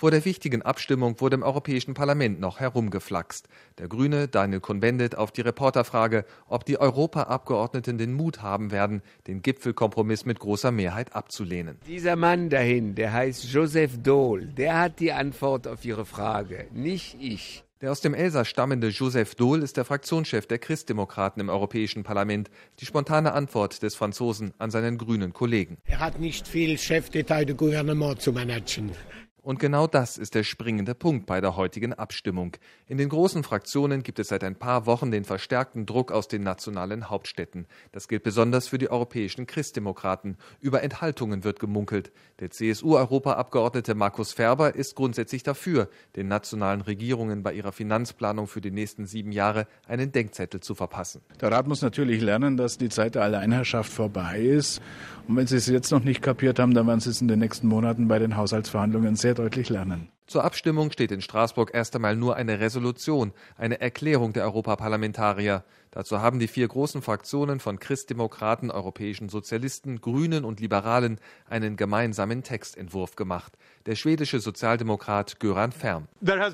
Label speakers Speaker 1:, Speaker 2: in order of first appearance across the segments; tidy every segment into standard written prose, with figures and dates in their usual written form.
Speaker 1: Vor der wichtigen Abstimmung wurde im Europäischen Parlament noch herumgeflaxt. Der Grüne Daniel Cohn-Bendit auf die Reporterfrage, ob die Europaabgeordneten den Mut haben werden, den Gipfelkompromiss mit großer Mehrheit abzulehnen.
Speaker 2: Dieser Mann dahin, der heißt Joseph Daul, der hat die Antwort auf Ihre Frage, nicht ich.
Speaker 1: Der aus dem Elsass stammende Joseph Daul ist der Fraktionschef der Christdemokraten im Europäischen Parlament. Die spontane Antwort des Franzosen an seinen grünen Kollegen.
Speaker 3: Er hat nicht viel Chef d'État de Gouvernement zu managen.
Speaker 1: Und genau das ist der springende Punkt bei der heutigen Abstimmung. In den großen Fraktionen gibt es seit ein paar Wochen den verstärkten Druck aus den nationalen Hauptstädten. Das gilt besonders für die europäischen Christdemokraten. Über Enthaltungen wird gemunkelt. Der CSU-Europaabgeordnete Markus Ferber ist grundsätzlich dafür, den nationalen Regierungen bei ihrer Finanzplanung für die nächsten 7 Jahre einen Denkzettel zu verpassen.
Speaker 4: Der Rat muss natürlich lernen, dass die Zeit der Alleinherrschaft vorbei ist. Und wenn Sie es jetzt noch nicht kapiert haben, dann werden Sie es in den nächsten Monaten bei den Haushaltsverhandlungen sehr deutlich lernen.
Speaker 1: Zur Abstimmung steht in Straßburg erst einmal nur eine Resolution, eine Erklärung der Europaparlamentarier. Dazu haben die 4 großen Fraktionen von Christdemokraten, Europäischen Sozialisten, Grünen und Liberalen einen gemeinsamen Textentwurf gemacht. Der schwedische Sozialdemokrat Göran Färm.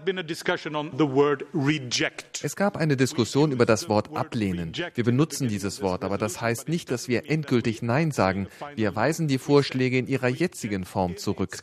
Speaker 1: Es gab eine Diskussion über das Wort ablehnen. Wir benutzen dieses Wort, aber das heißt nicht, dass wir endgültig Nein sagen. Wir weisen die Vorschläge in ihrer jetzigen Form zurück.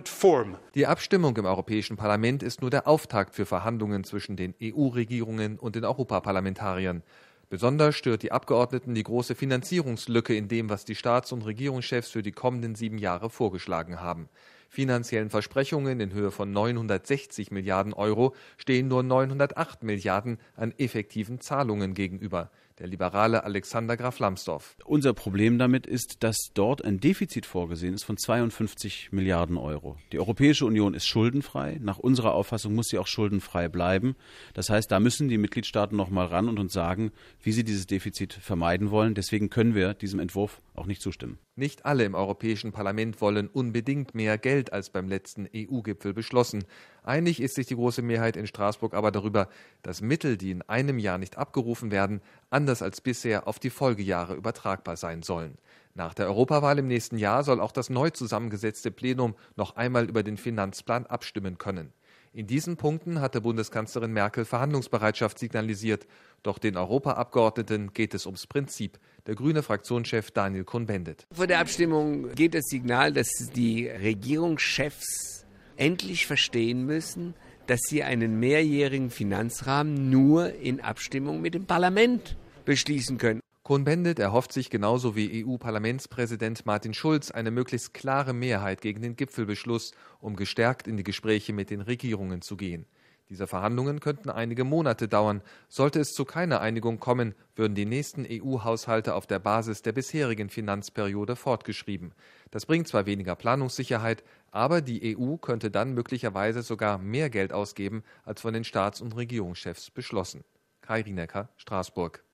Speaker 1: Die Abstimmung im Europäischen Parlament ist nur der Auftakt für Verhandlungen zwischen den EU-Regierungen und den Europaparlamentariern. Besonders stört die Abgeordneten die große Finanzierungslücke in dem, was die Staats- und Regierungschefs für die kommenden 7 Jahre vorgeschlagen haben. Finanziellen Versprechungen in Höhe von 960 Milliarden Euro stehen nur 908 Milliarden an effektiven Zahlungen gegenüber. Der liberale Alexander Graf Lambsdorff.
Speaker 5: Unser Problem damit ist, dass dort ein Defizit vorgesehen ist von 52 Milliarden Euro. Die Europäische Union ist schuldenfrei. Nach unserer Auffassung muss sie auch schuldenfrei bleiben. Das heißt, da müssen die Mitgliedstaaten noch mal ran und uns sagen, wie sie dieses Defizit vermeiden wollen. Deswegen können wir diesem Entwurf auch nicht zustimmen.
Speaker 1: Nicht alle im Europäischen Parlament wollen unbedingt mehr Geld als beim letzten EU-Gipfel beschlossen. Einig ist sich die große Mehrheit in Straßburg aber darüber, dass Mittel, die in einem Jahr nicht abgerufen werden, anders als bisher auf die Folgejahre übertragbar sein sollen. Nach der Europawahl im nächsten Jahr soll auch das neu zusammengesetzte Plenum noch einmal über den Finanzplan abstimmen können. In diesen Punkten hatte Bundeskanzlerin Merkel Verhandlungsbereitschaft signalisiert. Doch den Europaabgeordneten geht es ums Prinzip. Der grüne Fraktionschef Daniel Cohn-Bendit.
Speaker 2: Vor der Abstimmung geht das Signal, dass die Regierungschefs endlich verstehen müssen, dass sie einen mehrjährigen Finanzrahmen nur in Abstimmung mit dem Parlament beschließen können.
Speaker 1: Cohn-Bendit erhofft sich genauso wie EU-Parlamentspräsident Martin Schulz eine möglichst klare Mehrheit gegen den Gipfelbeschluss, um gestärkt in die Gespräche mit den Regierungen zu gehen. Diese Verhandlungen könnten einige Monate dauern. Sollte es zu keiner Einigung kommen, würden die nächsten EU-Haushalte auf der Basis der bisherigen Finanzperiode fortgeschrieben. Das bringt zwar weniger Planungssicherheit, aber die EU könnte dann möglicherweise sogar mehr Geld ausgeben, als von den Staats- und Regierungschefs beschlossen. Kai Rienecker, Straßburg.